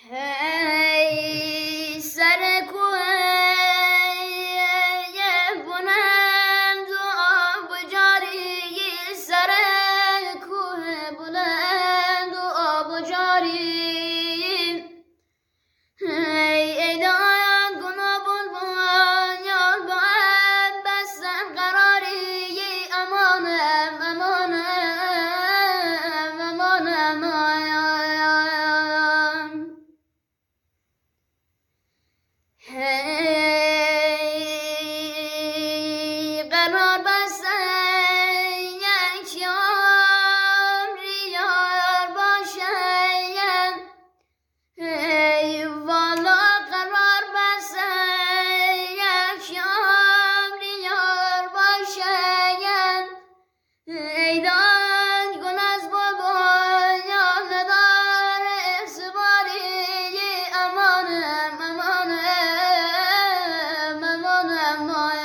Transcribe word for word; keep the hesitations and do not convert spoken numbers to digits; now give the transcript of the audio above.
Hey سر کوه بلند و آب جاری، سر کوه بلند و آب جاری. hey ای داد گنا بلبل یار باید بستن قراری. امانم امانم امانم hey قرار بستن یک یاری یار باشد. hey والا قرار بستن یک یاری یار باشد. ای داد گل از بلبل یار ندار اعتباری. امانم امانم امانم